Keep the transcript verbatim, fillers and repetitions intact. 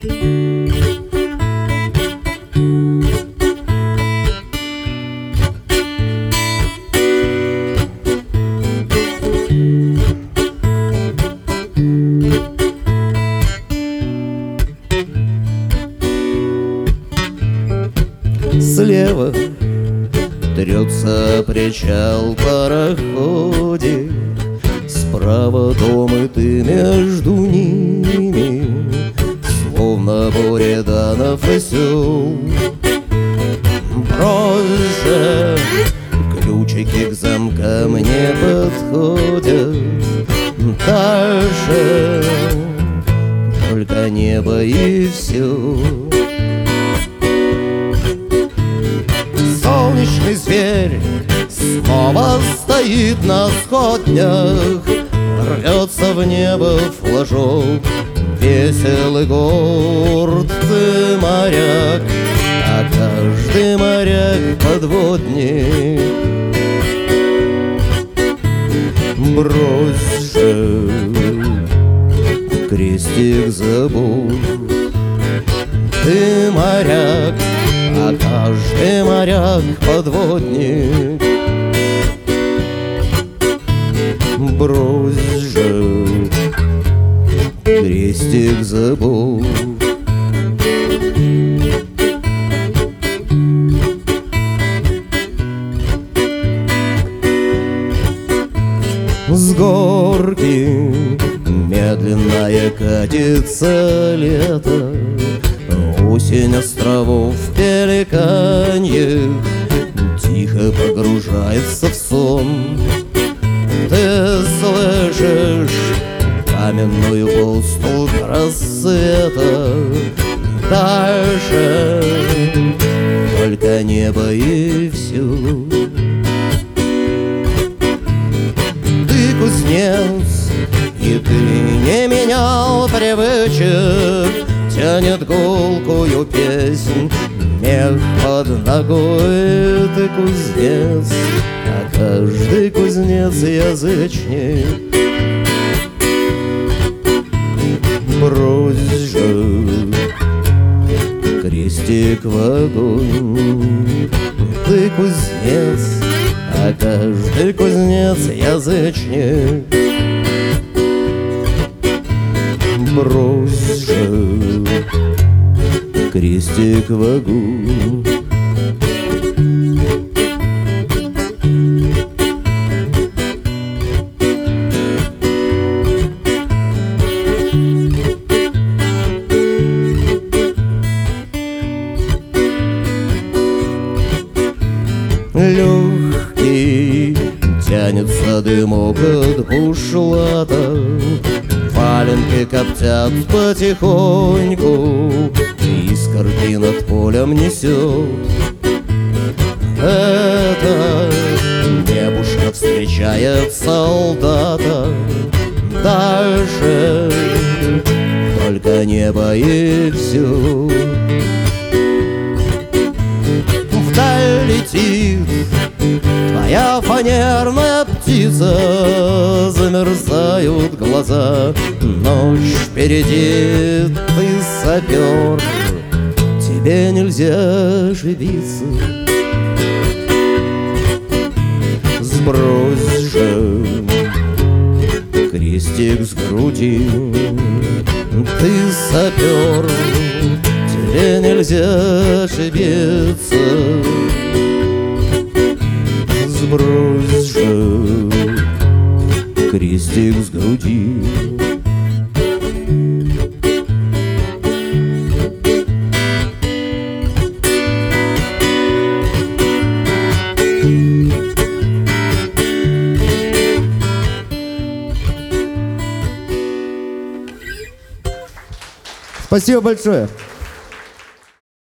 Слева трется причал пароходик, справа дом и ты между ними, словно Буриданов осел. Проще ключики к замкам не подходят, дальше только небо и все. Солнечный зверь снова стоит на сходнях, рвется в небо флажок, весел и горд ты, моряк, а каждый моряк подводник. Брось же крестик забор, ты моряк, а каждый моряк подводник. Брось же крестик забор. С горки медленная катится лето, осень островов пеликаньих тихо погружается в сон. Ты слышишь каменную поступь рассвета, дальше только небо и все. Ты кузнец, и ты не менял привычек, тянет гулкую песнь мех под ногой. Ты кузнец, а каждый кузнец язычник. Брось же крестик в огонь. Ты кузнец, а каждый кузнец язычник. Брось же крестик в огонь. Легкий тянется дымок от бушлата, валенки коптят потихоньку, искорки над полем несет. Это небушка встречает солдата, дальше только небо и все. Вдаль летит твоя фанерная птица, замерзают глаза, ночь впереди, ты сапер, тебе нельзя ошибиться. Сбрось же крестик с груди, ты сапер, тебе нельзя ошибиться. Сбрось же крестик с груди. Спасибо большое.